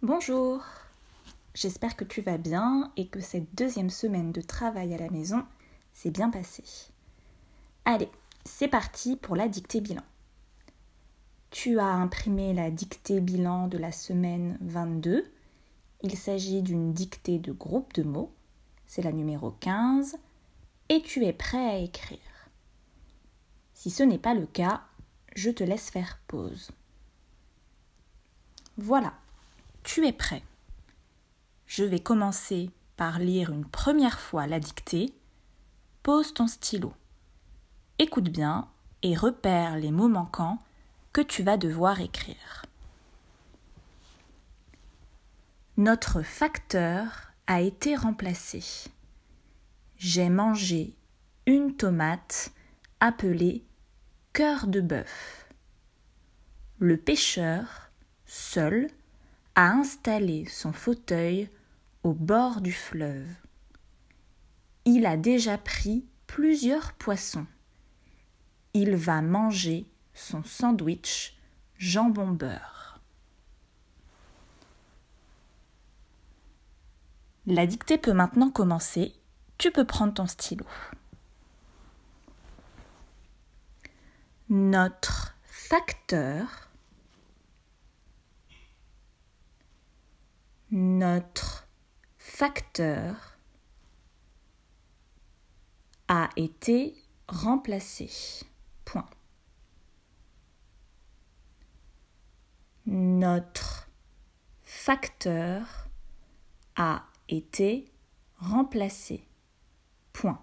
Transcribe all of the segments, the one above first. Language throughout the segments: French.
Bonjour, j'espère que tu vas bien et que cette deuxième semaine de travail à la maison s'est bien passée. Allez, c'est parti pour la dictée bilan. Tu as imprimé la dictée bilan de la semaine 22. Il s'agit d'une dictée de groupe de mots, c'est la numéro 15, et tu es prêt à écrire. Si ce n'est pas le cas, je te laisse faire pause. Voilà, tu es prêt. Je vais commencer par lire une première fois la dictée. Pose ton stylo. Écoute bien et repère les mots manquants que tu vas devoir écrire. Notre facteur a été remplacé. J'ai mangé une tomate appelée cœur de bœuf. Le pêcheur, seul, a installé son fauteuil au bord du fleuve. Il a déjà pris plusieurs poissons. Il va manger son sandwich jambon-beurre. La dictée peut maintenant commencer. Tu peux prendre ton stylo. Notre facteur a été remplacé. Point. Notre facteur a été remplacé. Point.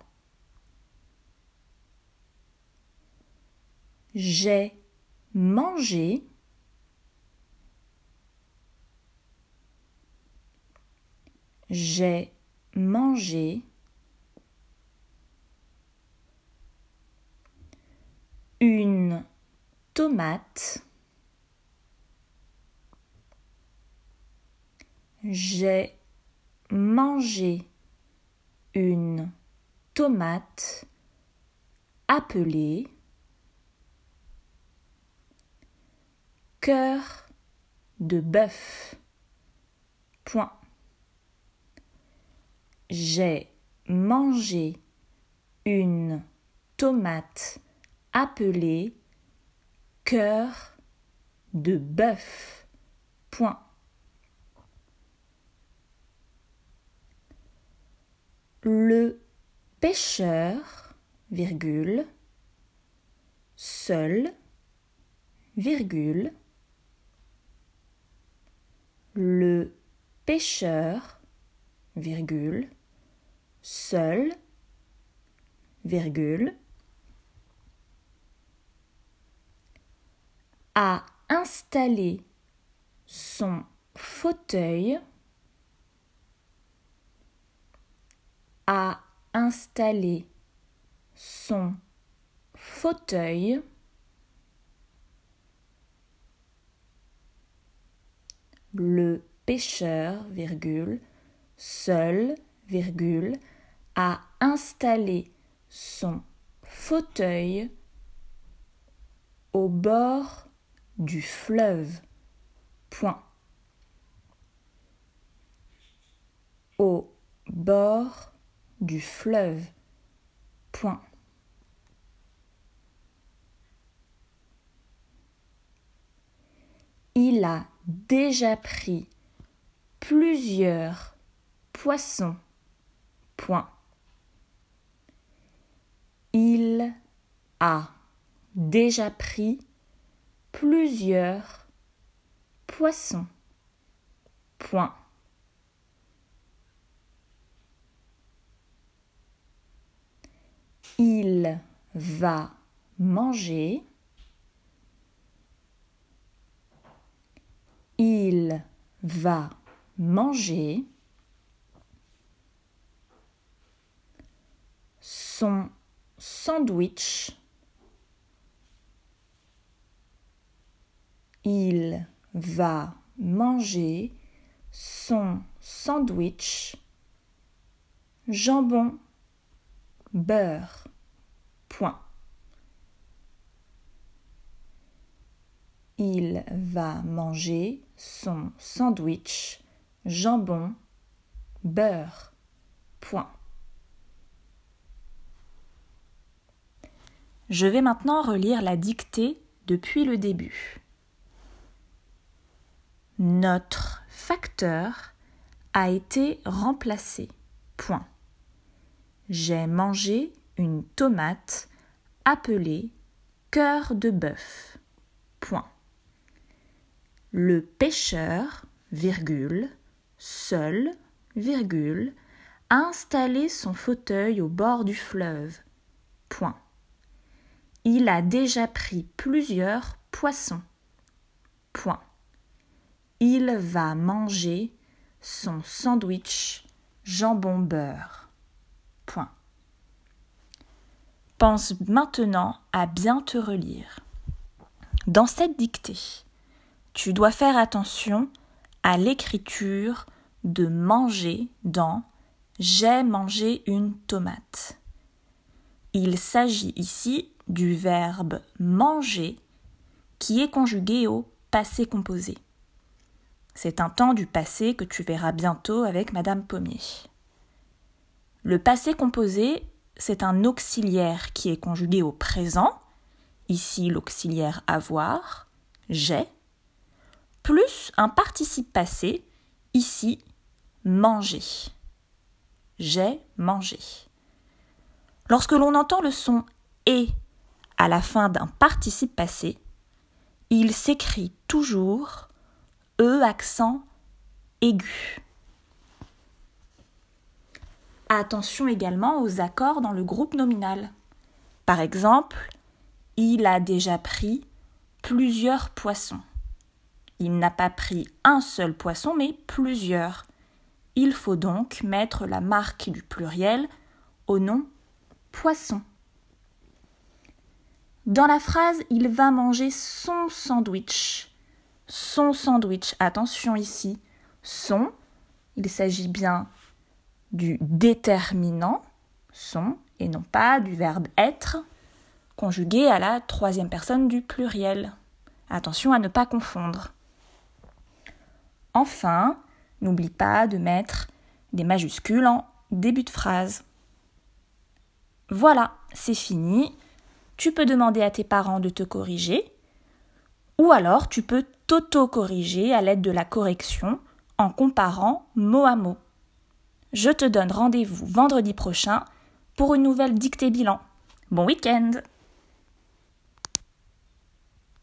J'ai mangé une tomate. J'ai mangé une tomate appelée cœur de bœuf. Point. J'ai mangé une tomate appelée cœur de bœuf. Point. Le pêcheur, virgule, seul, virgule, le pêcheur, virgule, seul, virgule, a installé son fauteuil le pêcheur, virgule, seul, virgule, a installé son fauteuil au bord du fleuve. Point. Au bord du fleuve. Point. Il a déjà pris plusieurs poissons. Point. Il a déjà pris plusieurs poissons. Point. Il va manger. Il va manger son sandwich. Il va manger son sandwich jambon beurre. Point. Il va manger son sandwich jambon, beurre. Point. Je vais maintenant relire la dictée depuis le début. Notre facteur a été remplacé. Point. J'ai mangé une tomate appelée cœur de bœuf. Point. Le pêcheur, virgule, seul, virgule, a installé son fauteuil au bord du fleuve. Point. Il a déjà pris plusieurs poissons. Point. Il va manger son sandwich jambon-beurre. Point. Pense maintenant à bien te relire. Dans cette dictée, tu dois faire attention à l'écriture de manger dans « J'ai mangé une tomate ». Il s'agit ici du verbe « manger » qui est conjugué au passé composé. C'est un temps du passé que tu verras bientôt avec Madame Pommier. Le passé composé, c'est un auxiliaire qui est conjugué au présent, ici l'auxiliaire avoir, j'ai, plus un participe passé, ici manger. J'ai mangé. Lorsque l'on entend le son « et » à la fin d'un participe passé, il s'écrit toujours E accent aigu. Attention également aux accords dans le groupe nominal. Par exemple, il a déjà pris plusieurs poissons. Il n'a pas pris un seul poisson, mais plusieurs. Il faut donc mettre la marque du pluriel au nom poisson. Dans la phrase « il va manger son sandwich », son sandwich, attention ici, son, il s'agit bien du déterminant, son, et non pas du verbe être, conjugué à la troisième personne du pluriel. Attention à ne pas confondre. Enfin, n'oublie pas de mettre des majuscules en début de phrase. Voilà, c'est fini. Tu peux demander à tes parents de te corriger, ou alors tu peux t'auto-corriger à l'aide de la correction en comparant mot à mot. Je te donne rendez-vous vendredi prochain pour une nouvelle dictée bilan. Bon week-end!